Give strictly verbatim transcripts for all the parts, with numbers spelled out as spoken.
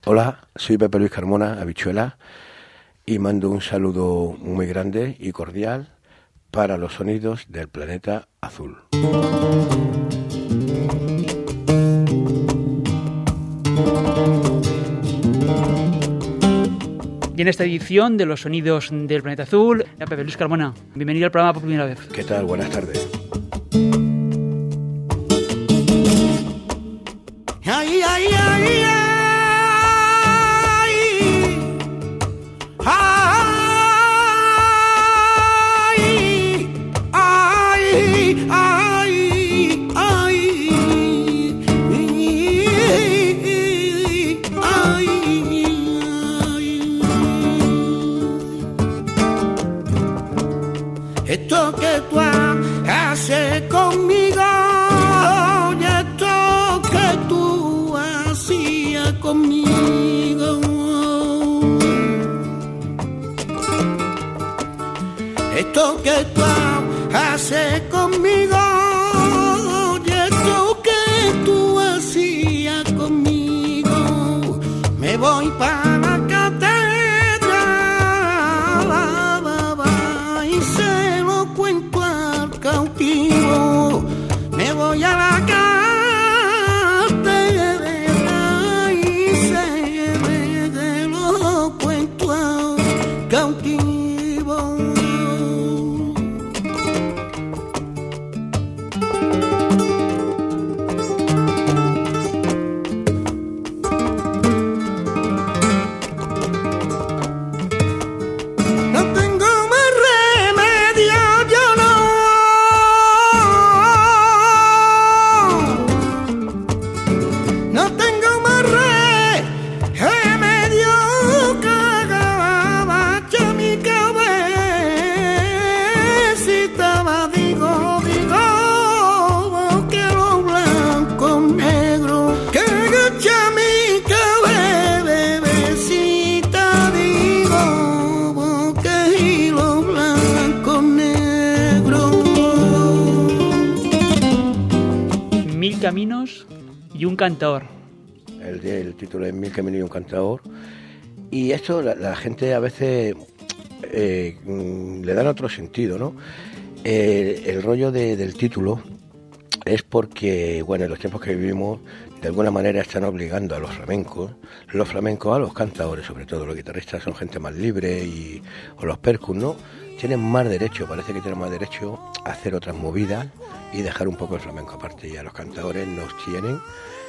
Hola, soy Pepe Luis Carmona, Habichuela, y mando un saludo muy grande y cordial para los sonidos del planeta azul. Y en esta edición de los sonidos del planeta azul, a Pepe Luis Carmona, bienvenido al programa por primera vez. ¿Qué tal? Buenas tardes. Ay, ay, ay, ay. Esto que tú haces conmigo, y esto que tú hacías conmigo, esto que tú haces conmigo, y esto que tú hacías conmigo, me voy para la catedral. Me voy a la catedral y se me lo cuento cautivo. Caminos y un cantaor. El, el título es Mil caminos y un cantaor. Y esto la, la gente a veces eh, le dan otro sentido, ¿no? Eh, el rollo de, del título es porque, bueno, en los tiempos que vivimos, de alguna manera están obligando a los flamencos, los flamencos a los cantadores, sobre todo los guitarristas son gente más libre, y, o los percus, ¿no? Tienen más derecho, parece que tienen más derecho a hacer otras movidas y dejar un poco el flamenco aparte. Y a los cantadores nos tienen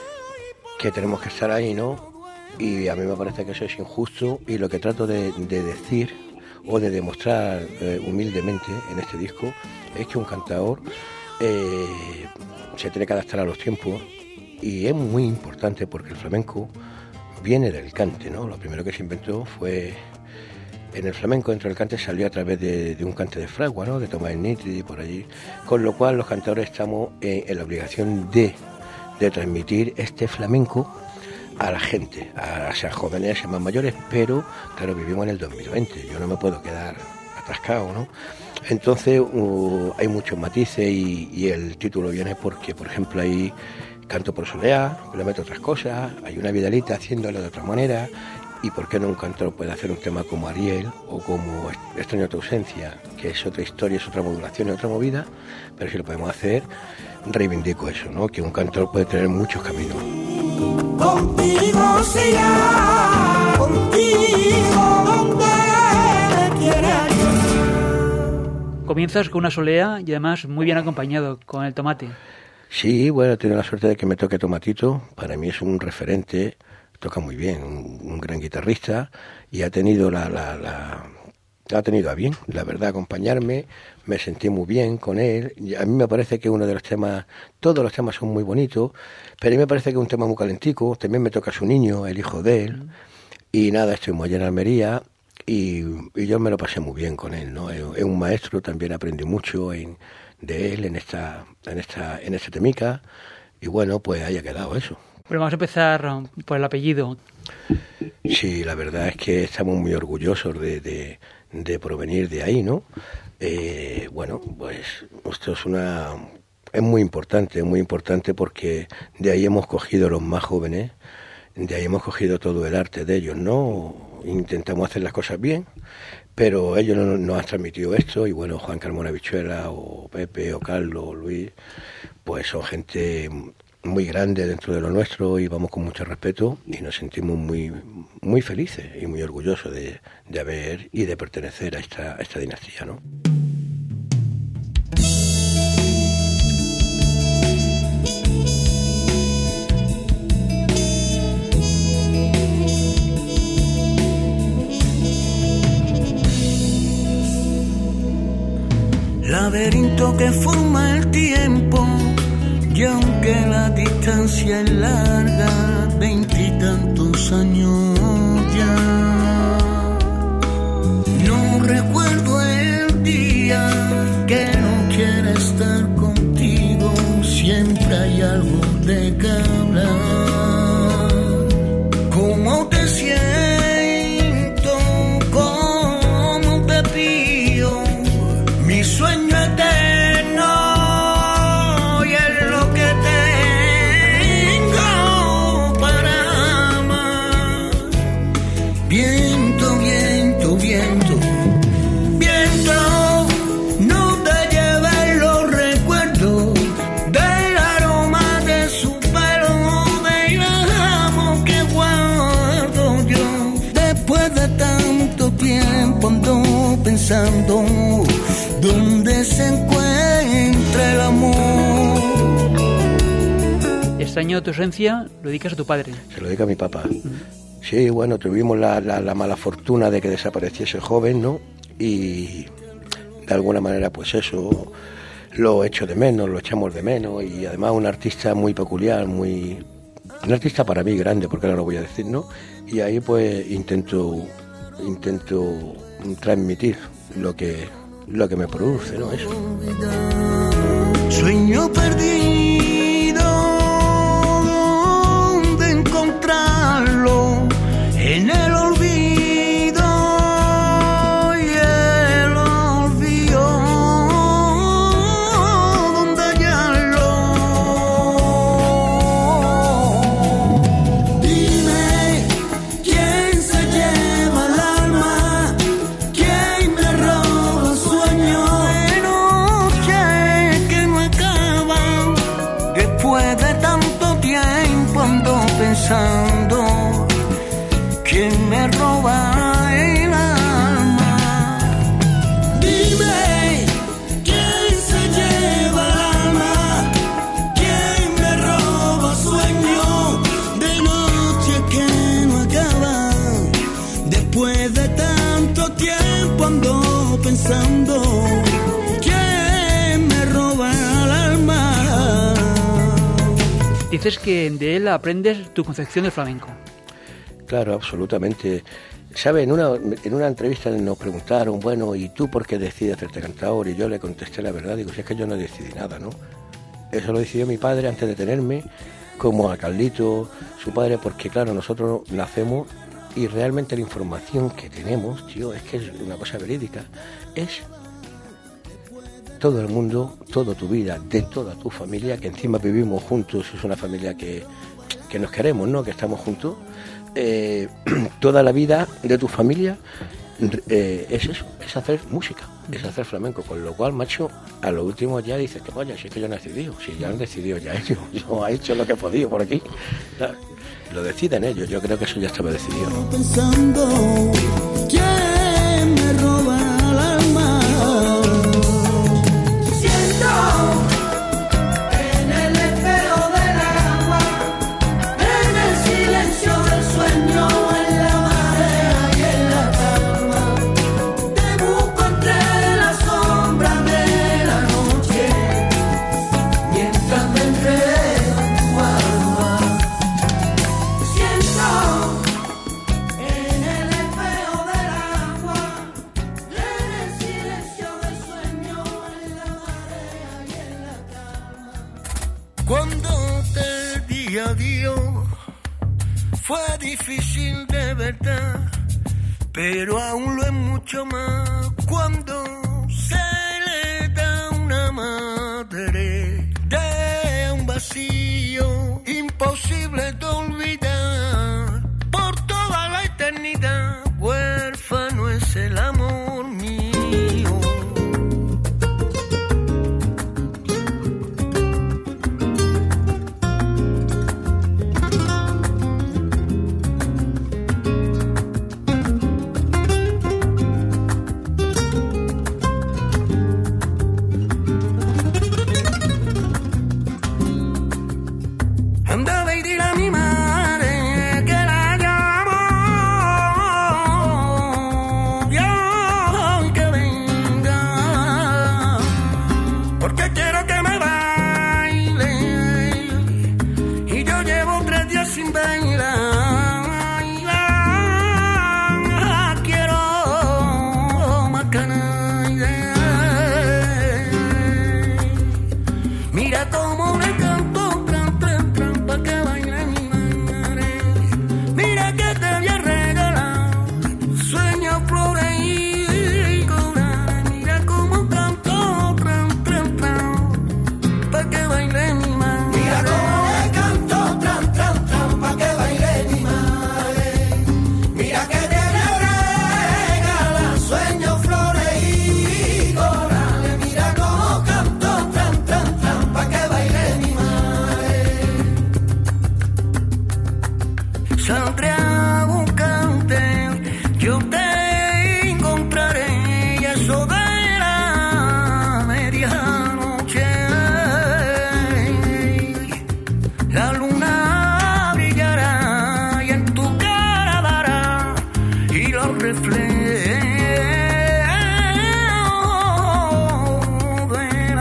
que tenemos que estar ahí, ¿no? Y a mí me parece que eso es injusto, y lo que trato de, de decir o de demostrar eh, humildemente en este disco es que un cantador eh, se tiene que adaptar a los tiempos, y es muy importante porque el flamenco viene del cante, ¿no? Lo primero que se inventó fue... En el flamenco, dentro del cante, salió a través de, de un cante de fragua, ¿no? De Tomás Nitri y por allí. Con lo cual los cantadores estamos en, en la obligación de, de transmitir este flamenco a la gente, a, a sean jóvenes, sean más mayores, pero claro, vivimos en el dos mil veinte, yo no me puedo quedar atascado, ¿no? Entonces uh, hay muchos matices, y, y el título viene porque, por ejemplo, hay canto por soleá, le meto otras cosas, hay una Vidalita haciéndolo de otra manera. ¿Y por qué no un cantor puede hacer un tema como Ariel o como Extraño tu ausencia, que es otra historia, es otra modulación, es otra movida? Pero si lo podemos hacer, reivindico eso, ¿no? Que un cantor puede tener muchos caminos. Contigo será, contigo donde quieras. Comienzas con una solea y además muy bien acompañado con el tomate. Sí, bueno, he tenido la suerte de que me toque Tomatito. Para mí es un referente. Toca muy bien, un, un gran guitarrista, y ha tenido la, la, la ha tenido a bien, la verdad, acompañarme. Me sentí muy bien con él. Y a mí me parece que uno de los temas, todos los temas son muy bonitos, pero a mí me parece que es un tema muy calentico. También me toca su niño, el hijo de él, y nada, estoy muy allá en Almería, y, y yo me lo pasé muy bien con él, ¿no? Es, es un maestro, también aprendí mucho en, de él en esta, en esta, en este temica, y bueno, pues haya quedado eso. Bueno, vamos a empezar por el apellido. Sí, la verdad es que estamos muy orgullosos de, de, de provenir de ahí, ¿no? Eh, bueno, pues esto es una... es muy importante, es muy importante porque de ahí hemos cogido los más jóvenes, de ahí hemos cogido todo el arte de ellos, ¿no? Intentamos hacer las cosas bien, pero ellos nos, nos han transmitido esto, y bueno, Juan Carmona Bichuela, o Pepe, o Carlos, o Luis, pues son gente muy grande dentro de lo nuestro, y vamos con mucho respeto, y nos sentimos muy muy felices y muy orgullosos de, de haber y de pertenecer a esta, a esta dinastía, ¿no? Laberinto que forma el tiempo, y aunque la distancia es larga, veintitantos años ya, no recuerdo el día que no quiera estar contigo, siempre hay algo de que hablar. ¿Cómo te siento? ¿Cómo te pido? Mi sueño eterno, y es lo que tengo para amar. Viento, viento, viento, viento, no te lleves los recuerdos del aroma de su pelo, del amor que guardo yo. Después de tanto tiempo ando pensando ¿dónde se encuentra el amor? Este año tu esencia lo dedicas a tu padre. Se lo dedica a mi papá. Sí, bueno, tuvimos la, la, la mala fortuna de que desapareciese joven, ¿no? Y de alguna manera, pues eso, lo echo de menos, lo echamos de menos, y además un artista muy peculiar, muy... un artista para mí grande, porque ahora lo voy a decir, ¿no? Y ahí pues intento, intento transmitir lo que... lo que me produce, ¿no? Eso. Sueño perdido, ¿dónde encontrarlo? En el olvido, y el olvido, ¿dónde hallarlo? Dime, ¿quién se lleva el alma? ¿Quién me roba sueño de noche que no acaba? Después de tanto tiempo ando pensando ¿quién me roba el alma? Dime, ¿quién se lleva el alma? ¿Quién me roba sueño de noche que no acaba? Después de tanto tiempo ando pensando ¿quién me roba el alma? Dices que de él aprendes tu concepción del flamenco. Claro, absolutamente. ¿Sabe? En una, en una entrevista nos preguntaron, bueno, ¿y tú por qué decides hacerte cantador? Y yo le contesté la verdad, digo, si es que yo no decidí nada, ¿no? Eso lo decidió mi padre antes de tenerme, como a Carlito, su padre, porque claro, nosotros nacemos y realmente la información que tenemos, tío, es que es una cosa verídica, es todo el mundo, toda tu vida, de toda tu familia, que encima vivimos juntos, es una familia que, que nos queremos, ¿no? Que estamos juntos. Eh, toda la vida de tu familia eh, es eso, es hacer música, es hacer flamenco, con lo cual, macho, a lo último ya dices que vaya, si es que yo no he decidido, si ya han decidido ya ellos, yo he hecho lo que he podido por aquí, claro, lo deciden ellos, yo creo que eso ya estaba decidido. Pensando, ¿quién me roba el alma? Siento en el espejo del agua, en el silencio del sueño, en la marea y en la calma. Te busco entre la sombra de la noche, mientras me enredo en tu alma. Siento en el espejo del agua, en el silencio del sueño, en la marea y en la calma. Cuando te di adiós, fue difícil de verdad, pero aún lo es mucho más cuando se le da una madre de un vacío imposible imposible de olvidar por toda la eternidad. Huérfano es el amor mío. Andaba y dile a mi madre que la llamo yo y que venga, porque quiero que me baile y yo llevo tres días sin bailar. Quiero más canalla. Mira cómo le canto tran, tran, tran, pa' que baile mi madre. Mira que te voy a regalar sueños, flores y corales. Mira cómo canto tran, tran, tran, pa' que baile mi madre. Mira cómo le canto tran, tran, tran, pa' que baile mi madre. Mira que te voy a regalar sueños, flores y corales. Mira cómo canto tran, tran, tran, pa' que baile mi madre. Saldré a buscarte, yo te encontraré y eso de la medianoche. La luna brillará y en tu cara dará y los reflejos del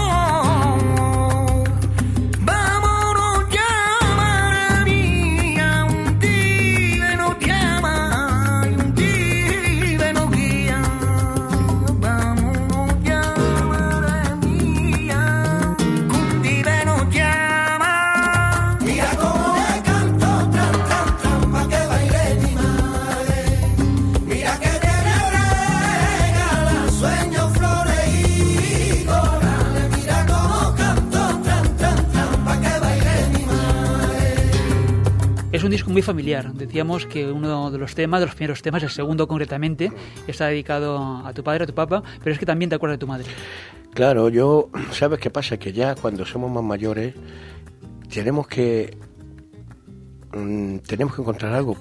amor. Vámonos ya, madre mía, un día nos llama y un día nos guía. Vámonos ya, madre mía, un día nos llama. Mira cómo le canto tran, tran, tran, pa' que baile mi madre. Mira que te regala sueños, flores y corales. Mira cómo canto tran, tran, tran, pa' que baile mi madre. Es un disco muy familiar. Decíamos que uno de los temas, de los primeros temas, el segundo concretamente, está dedicado a tu padre, a tu papá, pero es que también te acuerdas de tu madre. Claro, yo, ¿sabes qué pasa? Que ya cuando somos más mayores tenemos que mm, tenemos que encontrar algo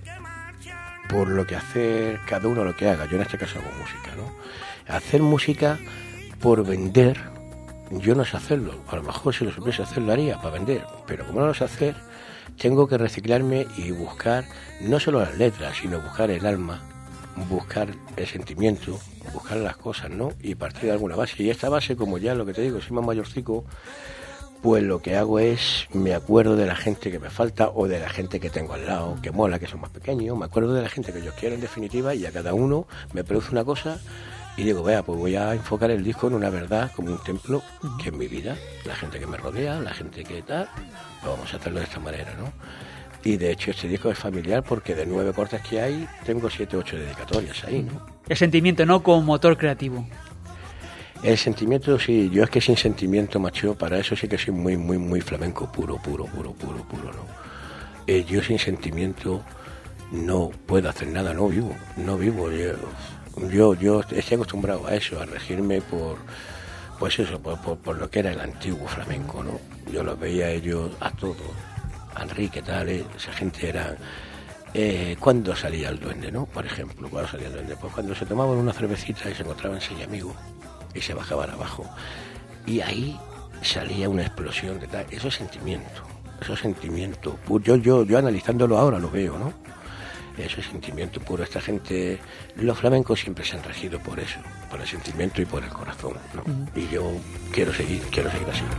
por lo que hacer cada uno lo que haga. Yo en este caso hago música, ¿no? Hacer música por vender, yo no sé hacerlo. A lo mejor si lo supiese hacer lo haría para vender, pero como no lo sé hacer, tengo que reciclarme y buscar no solo las letras, sino buscar el alma, buscar el sentimiento, buscar las cosas, ¿no? Y partir de alguna base. Y esta base, como ya lo que te digo, soy más mayorcico, pues lo que hago es, me acuerdo de la gente que me falta o de la gente que tengo al lado, que mola, que son más pequeños, me acuerdo de la gente que yo quiero en definitiva y a cada uno me produce una cosa y digo, vea, pues voy a enfocar el disco en una verdad como un templo que es mi vida, la gente que me rodea, la gente que tal, pues vamos a hacerlo de esta manera, ¿no? Y de hecho este disco es familiar porque de nueve cortes que hay, tengo siete o ocho dedicatorias ahí, ¿no? El sentimiento, ¿no? Como motor creativo. El sentimiento, sí, yo es que sin sentimiento, macho, para eso sí que soy muy, muy, muy flamenco, puro, puro, puro, puro, puro, ¿no? Eh, yo sin sentimiento no puedo hacer nada, no vivo, no vivo. Yo, yo, yo estoy acostumbrado a eso, a regirme por, pues eso, por, por, por lo que era el antiguo flamenco, ¿no? Yo los veía a ellos, a todos, a Enrique, tal, eh, esa gente era... Eh, ¿Cuándo salía el duende, no? Por ejemplo, ¿cuándo salía el duende? Pues cuando se tomaban una cervecita y se encontraban seis amigos y se bajaban abajo. Y ahí salía una explosión de tal. Eso es sentimiento, eso es sentimiento puro. Yo, yo, yo analizándolo ahora lo veo, ¿no? Eso es sentimiento puro. Esta gente, los flamencos siempre se han regido por eso, por el sentimiento y por el corazón, ¿no? Uh-huh. Y yo quiero seguir, quiero seguir así.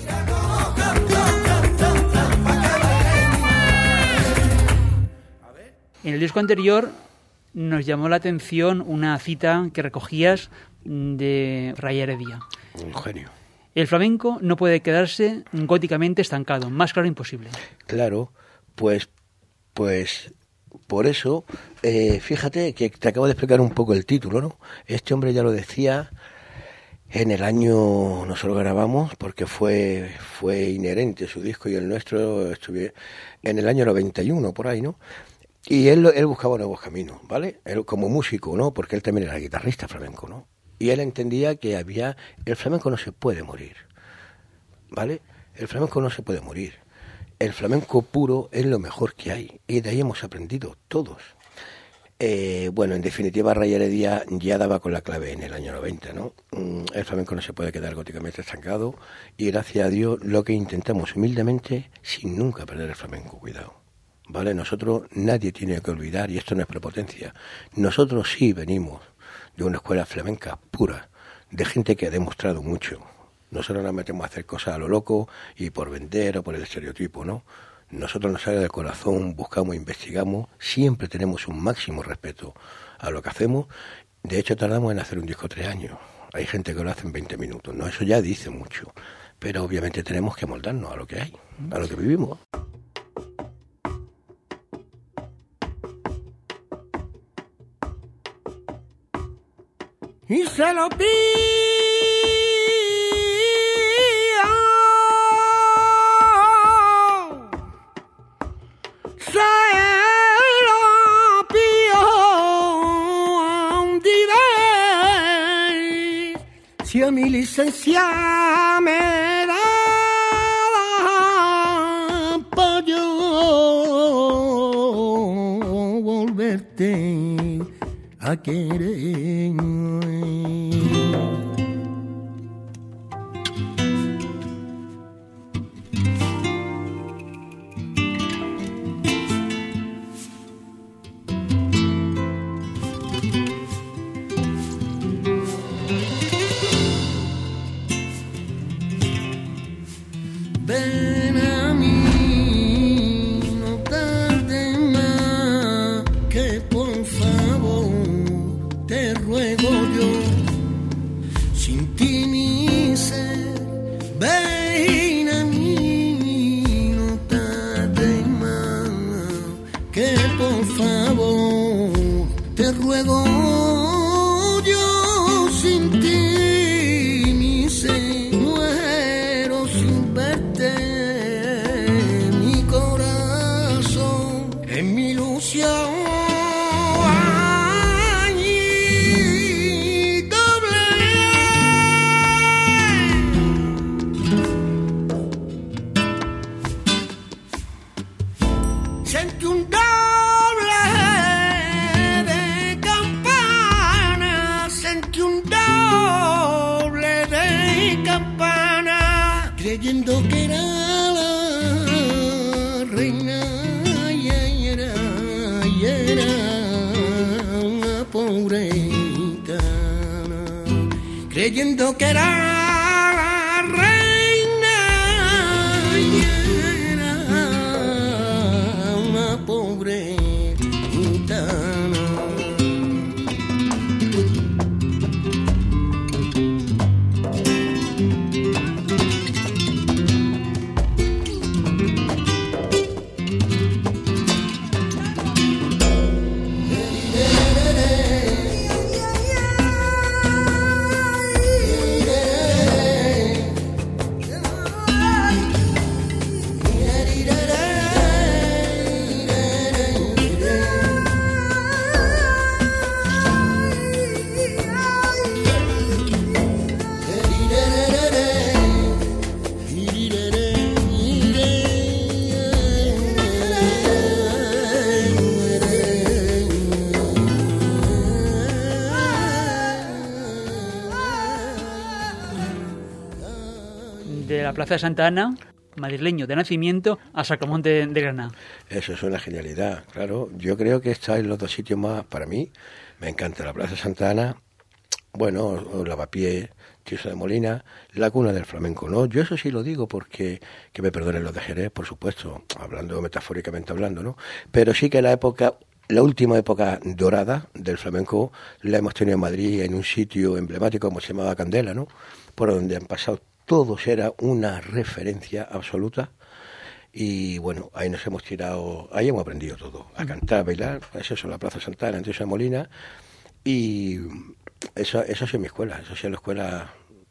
En el disco anterior nos llamó la atención una cita que recogías de Ray Heredia. Un genio. El flamenco no puede quedarse góticamente estancado, más claro imposible. Claro, pues, pues por eso, eh, fíjate que te acabo de explicar un poco el título, ¿no? Este hombre ya lo decía En el año, nosotros grabamos porque fue fue inherente su disco y el nuestro, estuve en el año noventa y uno, por ahí, ¿no? Y él, él buscaba nuevos caminos, ¿vale? Él como músico, ¿no? Porque él también era guitarrista flamenco, ¿no? Y él entendía que había... El flamenco no se puede morir, ¿vale? El flamenco no se puede morir. El flamenco puro es lo mejor que hay. Y de ahí hemos aprendido todos. Eh, bueno, en definitiva, Ray Heredia ya daba con la clave en el año noventa, ¿no? El flamenco no se puede quedar góticamente estancado y gracias a Dios lo que intentamos humildemente, sin nunca perder el flamenco, cuidado, ¿vale? Nosotros, nadie tiene que olvidar, y esto no es prepotencia, nosotros sí venimos de una escuela flamenca pura, de gente que ha demostrado mucho. Nosotros nos metemos a hacer cosas a lo loco y por vender o por el estereotipo, ¿no? Nosotros nos sale del corazón, buscamos, investigamos, siempre tenemos un máximo respeto a lo que hacemos. De hecho, tardamos en hacer un disco tres años. Hay gente que lo hace en veinte minutos, ¿no? Eso ya dice mucho. Pero obviamente tenemos que moldarnos a lo que hay, a lo que vivimos. Y se lo pido. Si a mi licencia me da pa' yo volverte a querer. Ven a mí, no tardes más, que por favor te ruego yo, sin ti mi ser. Ven a mí, no tardes más, que por favor te ruego yo, sin ti mi ser. Mi corazón es mi ilusión. Y doble sentí un doble de campana, sentí un doble de campana, creyendo que era la reina y era, y era una pobre gitana, creyendo que era la reina y era una pobre gitana. De la Plaza de Santa Ana, madrileño de nacimiento, a Sacromonte de Granada. Eso es una genialidad, claro. Yo creo que estáis los dos sitios más, para mí, me encanta la Plaza de Santa Ana, bueno, Lavapiés, Tirso de Molina, la cuna del flamenco, ¿no? Yo eso sí lo digo porque, que me perdonen los de Jerez, por supuesto, hablando metafóricamente hablando, ¿no? Pero sí que la época, la última época dorada del flamenco la hemos tenido en Madrid, en un sitio emblemático como se llamaba Candela, ¿no? Por donde han pasado todos, era una referencia absoluta. Y bueno, ahí nos hemos tirado, ahí hemos aprendido todo, a cantar, a bailar, pues eso, la Plaza Santana, en Tirso de Molina, y eso, eso sí es mi escuela, eso sí es la escuela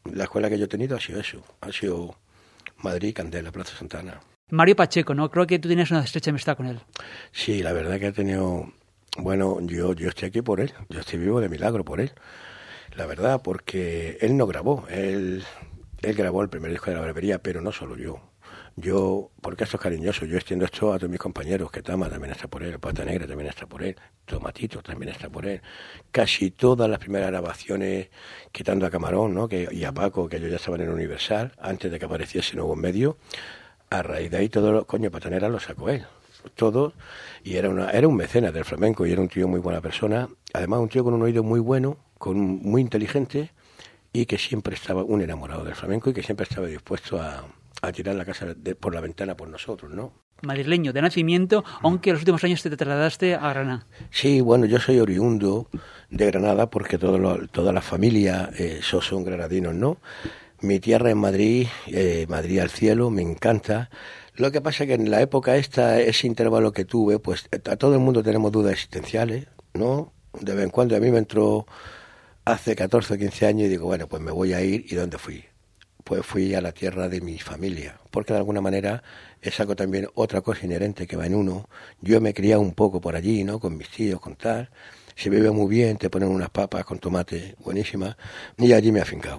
la escuela que yo he tenido ha sido eso, ha sido Madrid, Candela, Plaza Santana. Mario Pacheco, ¿no? Creo que tú tienes una estrecha amistad con él. Sí, la verdad que he tenido... Bueno, yo, yo estoy aquí por él, yo estoy vivo de milagro por él. La verdad, porque él no grabó, él, él grabó el primer disco de La Barbería, pero no solo yo. Yo, porque esto es cariñoso, yo extiendo esto a todos mis compañeros, que Tama también está por él, Pata Negra también está por él, Tomatito también está por él. Casi todas las primeras grabaciones, quitando a Camarón, ¿no? que, y a Paco, que ellos ya estaban en Universal, antes de que apareciese Nuevo Medio, a raíz de ahí todo lo, coño, Pata Negra lo sacó él. Todo, y era una era un mecenas del flamenco y era un tío muy buena persona, además un tío con un oído muy bueno, con muy inteligente y que siempre estaba un enamorado del flamenco y que siempre estaba dispuesto a, a tirar la casa de, por la ventana por nosotros, ¿no? Madrileño de nacimiento, aunque en los últimos años te trasladaste a Granada. Sí, bueno, yo soy oriundo de Granada porque todo lo, toda la familia eh, son, son granadinos, ¿no? Mi tierra en Madrid, eh, Madrid al cielo, me encanta. Lo que pasa es que en la época esta, ese intervalo que tuve, pues a todo el mundo tenemos dudas existenciales, ¿no? De vez en cuando a mí me entró hace catorce o quince años y digo, bueno, pues me voy a ir. ¿Y dónde fui? Pues fui a la tierra de mi familia, porque de alguna manera es algo también otra cosa inherente que va en uno. Yo me he criado un poco por allí, ¿no? Con mis tíos, con tal. Se vive muy bien, te ponen unas papas con tomate buenísimas y allí me he afincado.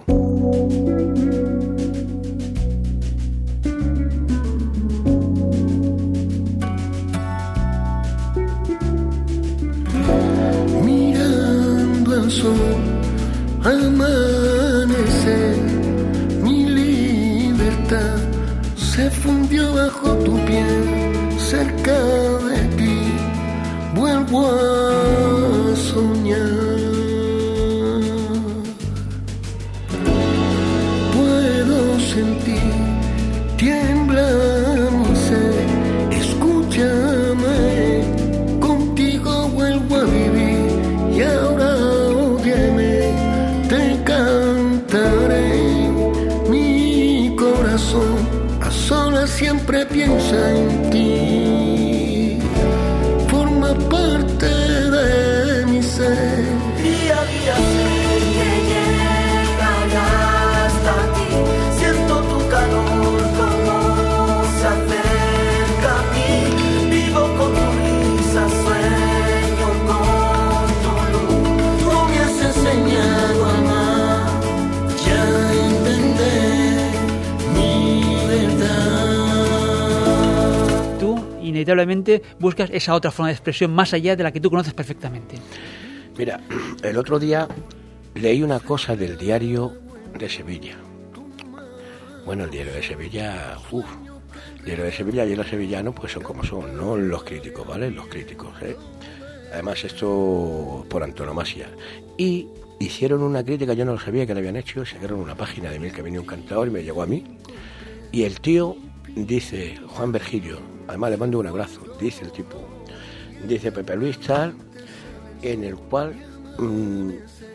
Amanecer, mi libertad se fundió bajo tu piel, cerca de ti vuelvo a soñar. Puedo sentir, tiembla mi ser, escúchame, contigo vuelvo a vivir y ahora te cantaré, mi corazón a solas siempre piensa en ti, forma parte de mi ser. Día a día sé que llegaré hasta ti, siento tu calor como se acerca a mí, vivo con tu risa, sueño con tu luz, tú me has enseñado a amar, ya entender mi verdad. Tú, inevitablemente, buscas esa otra forma de expresión más allá de la que tú conoces perfectamente. Mira, el otro día leí una cosa del diario de Sevilla. Bueno, el diario de Sevilla, uff, el diario de Sevilla y los sevillanos pues son como son, no los críticos, ¿vale? Los críticos, ¿eh? Además esto por antonomasia. Y hicieron una crítica, yo no lo sabía que la habían hecho, sacaron una página de Milka venía un cantador y me llegó a mí. Y el tío dice, Juan Vergilio, además le mando un abrazo, dice el tipo, dice Pepe Luis tal, en el cual mmm,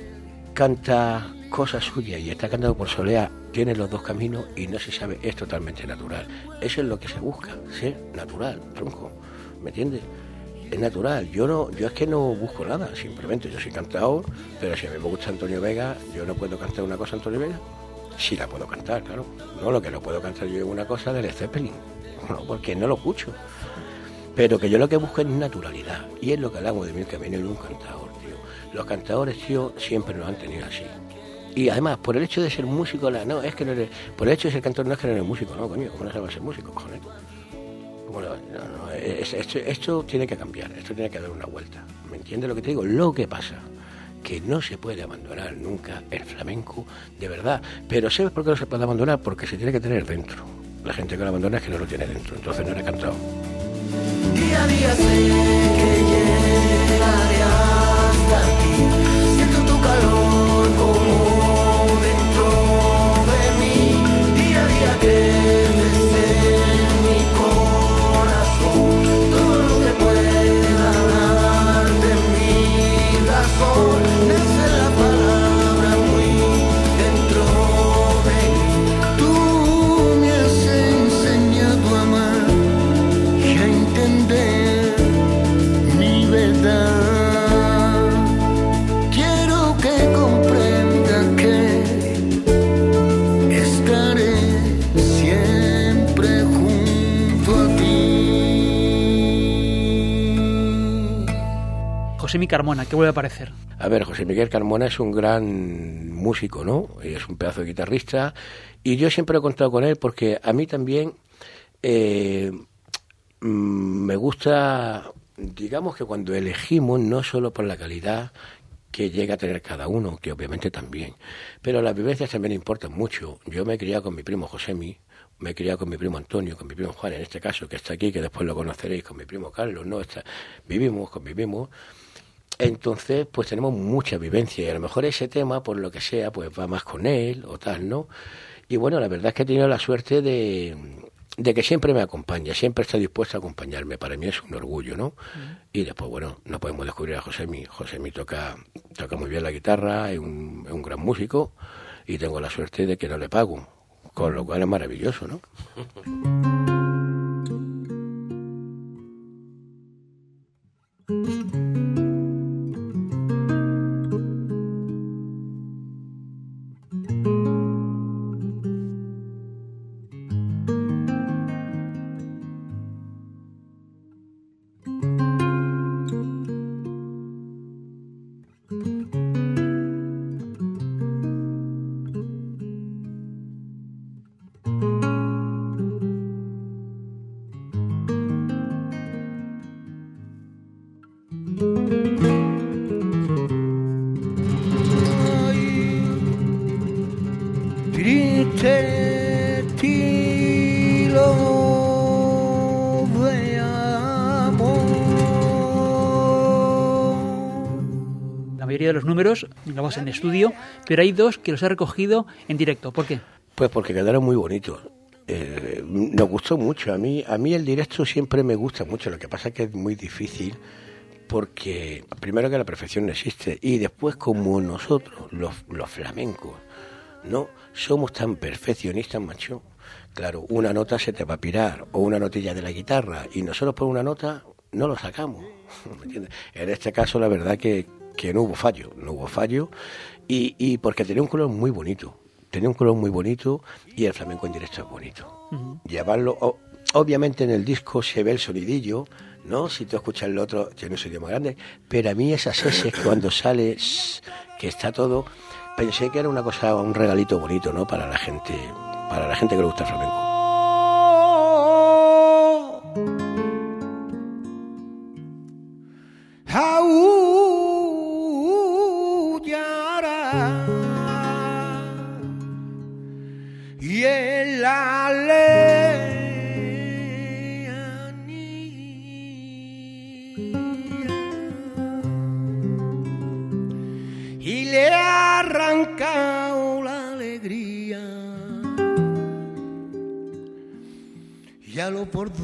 canta cosas suyas y está cantado por Soleá, tiene los dos caminos y no se sabe, es totalmente natural. Eso es lo que se busca, ser natural, tronco, ¿me entiendes? Es natural, yo no, yo es que no busco nada, simplemente yo soy cantador, pero si a mí me gusta Antonio Vega, yo no puedo cantar una cosa Antonio Vega, sí la puedo cantar, claro, no lo que no puedo cantar yo es una cosa de Led Zeppelin, no, porque no lo escucho. Pero que yo lo que busco es naturalidad. Y es lo que hablamos de Milka Veneno y un cantador, tío. Los cantadores, tío, siempre nos han tenido así. Y además, por el hecho de ser músico, la, no, es que no eres... Por el hecho de ser cantador no es que no eres músico, no, coño, ¿cómo no sabes ser músico, cojones? Bueno, no, no, es, esto, esto tiene que cambiar, esto tiene que dar una vuelta. ¿Me entiendes lo que te digo? Lo que pasa, que no se puede abandonar nunca el flamenco, de verdad. Pero ¿sabes por qué no se puede abandonar? Porque se tiene que tener dentro. La gente que lo abandona es que no lo tiene dentro, entonces no eres cantado. Día a día sé que llegaré hasta ti, siento tu calor como dentro de mí, día a día creces en mi corazón, todo lo que pueda darte mi razón, nace la palabra muy dentro de mí, tú me has enseñado a amar y a entender José Miguel Carmona, que vuelve a aparecer. A ver, José Miguel Carmona es un gran músico, ¿no? Es un pedazo de guitarrista y yo siempre he contado con él porque a mí también eh, me gusta, digamos que cuando elegimos, no solo por la calidad que llega a tener cada uno, que obviamente también, pero las vivencias también importan mucho. Yo me he criado con mi primo Josemi, me he criado con mi primo Antonio, con mi primo Juan, en este caso, que está aquí, que después lo conoceréis, con mi primo Carlos, ¿no? Está, vivimos, convivimos. Entonces, pues tenemos mucha vivencia y a lo mejor ese tema, por lo que sea, pues va más con él o tal, ¿no? Y bueno, la verdad es que he tenido la suerte de, de que siempre me acompaña, siempre está dispuesto a acompañarme. Para mí es un orgullo, ¿no? Uh-huh. Y después, bueno, no podemos descubrir a Josemi. Josemi toca, toca muy bien la guitarra, es un, es un gran músico y tengo la suerte de que no le pago, con lo cual es maravilloso, ¿no? De los números grabamos en estudio, pero hay dos que los he recogido en directo. ¿Por qué? Pues porque quedaron muy bonitos. Eh, nos gustó mucho. A mí, a mí el directo siempre me gusta mucho. Lo que pasa es que es muy difícil porque primero que la perfección no existe y después como nosotros, los, los flamencos, no somos tan perfeccionistas, macho. Claro, una nota se te va a pirar o una notilla de la guitarra y nosotros por una nota no lo sacamos. ¿Me entiendes? En este caso la verdad que que no hubo fallo, no hubo fallo y, y porque tenía un color muy bonito, tenía un color muy bonito y el flamenco en directo es bonito. Uh-huh. Llevarlo, o, obviamente en el disco se ve el sonidillo, ¿no? Si tú escuchas el otro, tiene un sonido más grande, pero a mí esas S cuando sale, que está todo, pensé que era una cosa, un regalito bonito, ¿no? Para la gente, para la gente que le gusta el flamenco. Y el y le ha arrancado la alegría y a lo por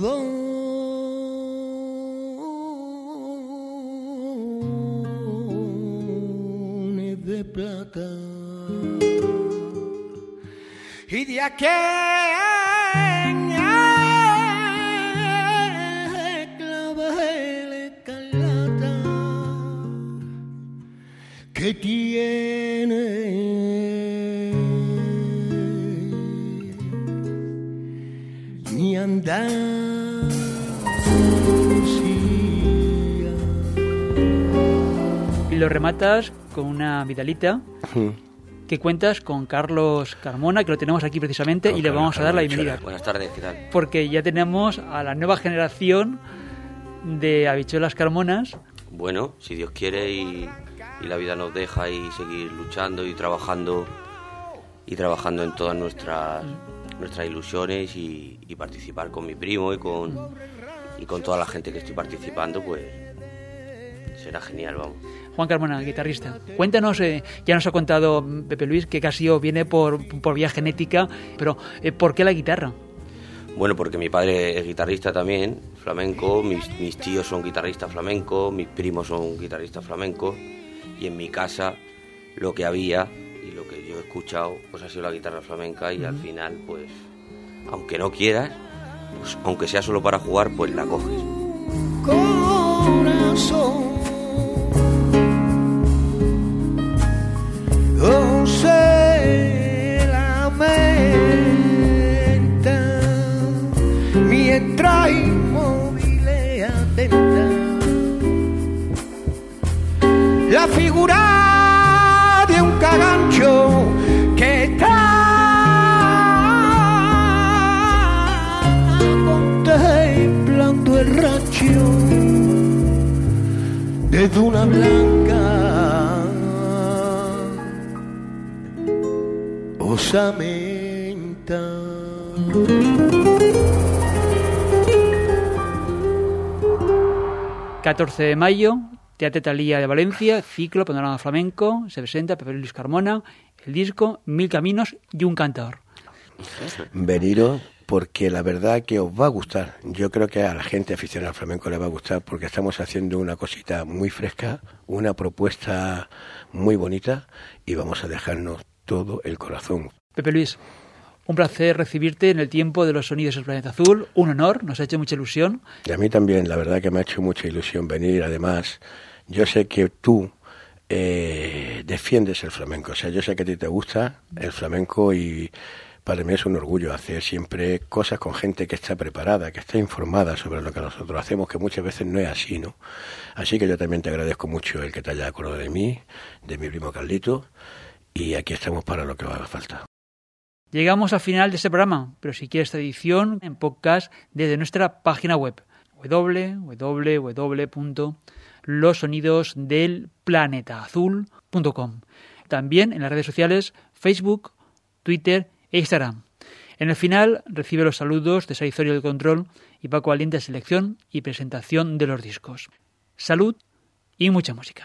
dones de plata y de aquella clavel escarlata que tiene mi Andalucía. Y lo rematas con una vidalita. Sí. Que cuentas con Carlos Carmona, que lo tenemos aquí precisamente, con y le vamos Carlos a dar la bienvenida. Buenas tardes, ¿qué tal? Porque ya tenemos a la nueva generación de habichuelas carmonas. Bueno, si Dios quiere y, y la vida nos deja y seguir luchando y trabajando y trabajando en todas nuestras mm. nuestras ilusiones y, y participar con mi primo y con mm. y con toda la gente que estoy participando, pues será genial, vamos. Juan Carmona, guitarrista. Cuéntanos, eh, ya nos ha contado Pepe Luis que Casio viene por, por vía genética, pero eh, ¿por qué la guitarra? Bueno, porque mi padre es guitarrista también, flamenco, mis, mis tíos son guitarristas flamencos, mis primos son guitarristas flamencos y en mi casa lo que había y lo que yo he escuchado pues ha sido la guitarra flamenca y uh-huh. al final, pues, aunque no quieras, pues, aunque sea solo para jugar, pues la coges. Corazón. Oh, se lamenta mientras inmóvil y atenta la figura de un cagancho que está contemplando el rancho desde una blanca osamenta. catorce de mayo, Teatro Talía de Valencia, ciclo Panorama Flamenco, se presenta Pepe Luis Carmona, el disco Mil Caminos y un Cantador. Veniros porque la verdad que os va a gustar. Yo creo que a la gente aficionada al flamenco le va a gustar porque estamos haciendo una cosita muy fresca, una propuesta muy bonita y vamos a dejarnos todo el corazón. Pepe Luis, un placer recibirte en el tiempo de los sonidos del planeta azul, un honor, nos ha hecho mucha ilusión. Y a mí también, la verdad que me ha hecho mucha ilusión venir. Además, yo sé que tú eh, defiendes el flamenco, o sea, yo sé que a ti te gusta el flamenco y para mí es un orgullo hacer siempre cosas con gente que está preparada, que está informada sobre lo que nosotros hacemos, que muchas veces no es así, ¿no? Así que yo también te agradezco mucho el que te haya acordado de mí, de mi primo Carlito, y aquí estamos para lo que os haga falta. Llegamos al final de este programa, pero si quieres esta edición en podcast desde nuestra página web doble u doble u doble u punto los sonidos del planeta azul punto com. También en las redes sociales Facebook, Twitter e Instagram. En el final recibe los saludos de Sara Izorio del control y Paco Valiente de selección y presentación de los discos. Salud y mucha música.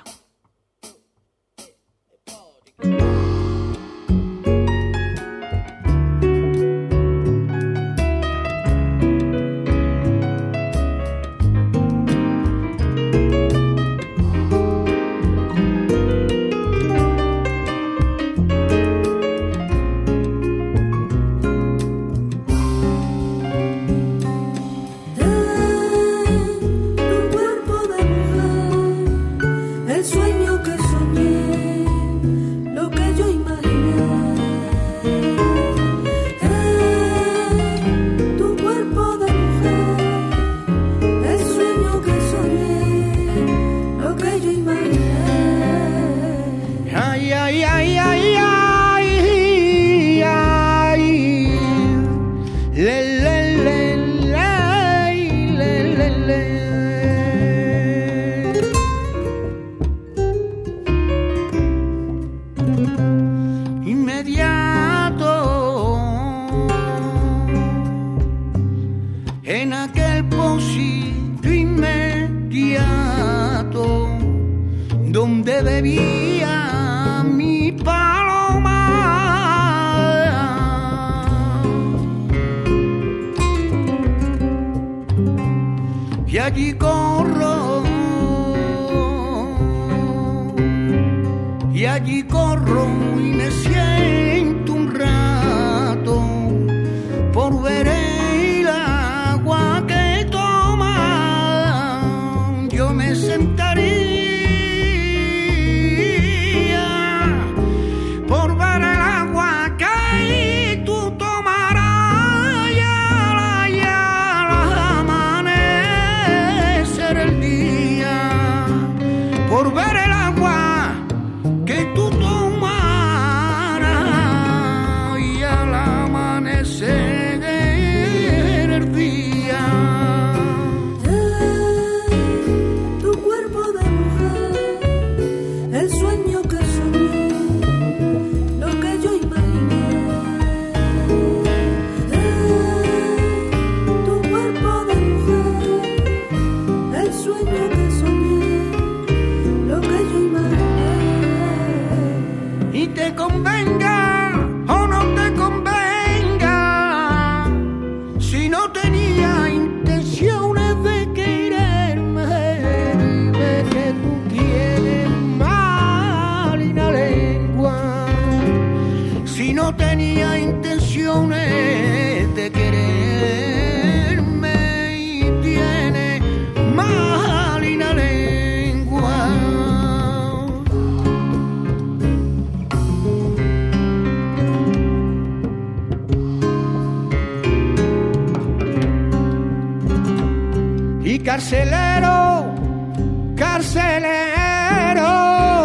Carcelero, carcelero,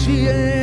cielo.